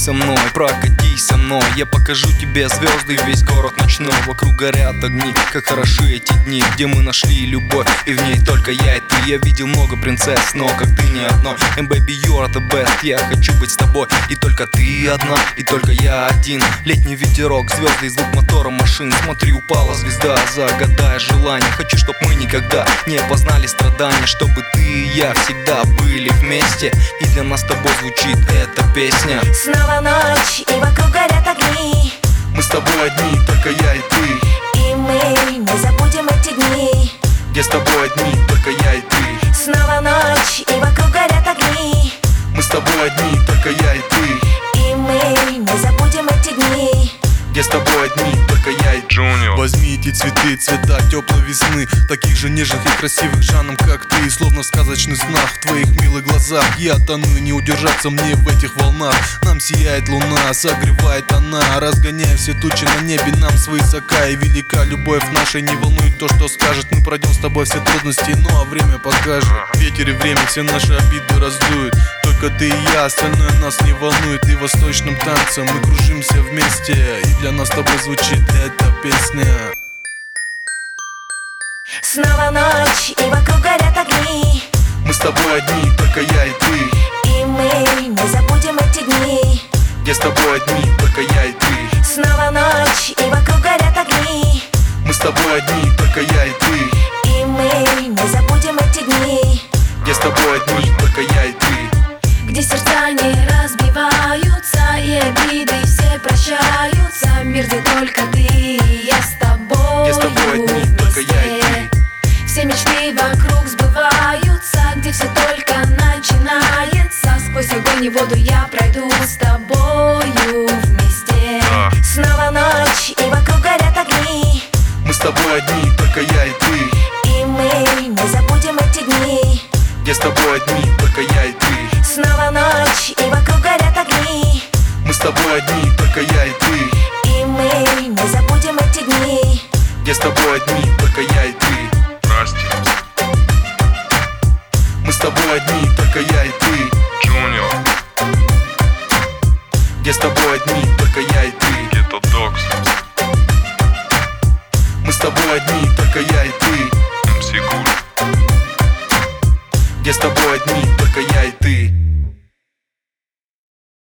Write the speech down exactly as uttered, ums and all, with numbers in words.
со мной, прокатись со мной. Я покажу тебе звезды, весь город ночной. Вокруг горят огни, как хороши эти дни, где мы нашли любовь, и в ней только я и ты. Я видел много принцесс, но как ты не одной. And baby, you're the best. Я хочу быть с тобой, и только ты одна, и только я один. Летний ветерок, звезды и звук мотора машин. Смотри, упала звезда, загадай желание. Хочу, чтоб мы никогда не познали страдания, чтобы ты и я всегда были вместе, и для нас с тобой звучит эта песня. Снова ночь, и вокруг горят огни. Мы с тобой одни, только я и ты. И мы не забудем эти дни, где с тобой одни, только я и ты. Снова ночь, и вокруг горят огни. Мы с тобой одни, только я и ты. И мы не забудем эти дни, где с тобой одни, только я и Джуниор. Возьми эти цветы, цвета теплой весны, таких же нежных и красивых жаном, как ты. Словно в сказочных снах, в твоих милых глазах я тону, не удержаться мне в этих волнах. Нам сияет луна, согревает она, разгоняя все тучи на небе нам свысока. И велика любовь наша, не волнует то, что скажет. Мы пройдем с тобой все трудности, ну а время покажет. Ветер и время все наши обиды раздуют. Только ты и я, остальное нас не волнует. И восточным танцем мы кружимся вместе, и для нас с тобой звучит эта песня. Снова ночь, и вокруг горят огни. Мы с тобой одни, только я и ты. И мы не забудем эти дни, где с тобой одни, только я и ты. Снова ночь, и вокруг горят огни. Мы с тобой одни, только я и ты. И мы не забудем эти дни, где с тобой одни, только я и ты. где сердца не разбиваются, и обиды все прощаются. Мир, где только ты и я с тобой, где с тобой одни, только я и ты. Все мечты вокруг сбываются, где все только начинается. Сквозь огонь и воду я пройду с тобою вместе. Да. Снова ночь, и вокруг горят огни. Мы с тобой одни, только я и ты. И мы не забудем эти дни, где с тобой одни, только я и ты. Снова ночь, и вокруг горят огни. Мы с тобой одни, только я и ты. И мы не забудем эти дни, где с тобой одни, только я и ты. Мы с тобой одни, только я и ты. Джуниор, где с тобой одни, только я и ты. Ghetto Dogs, Мы с тобой одни, только я и ты. эм си Гуль, где с тобой одни, только я и ты.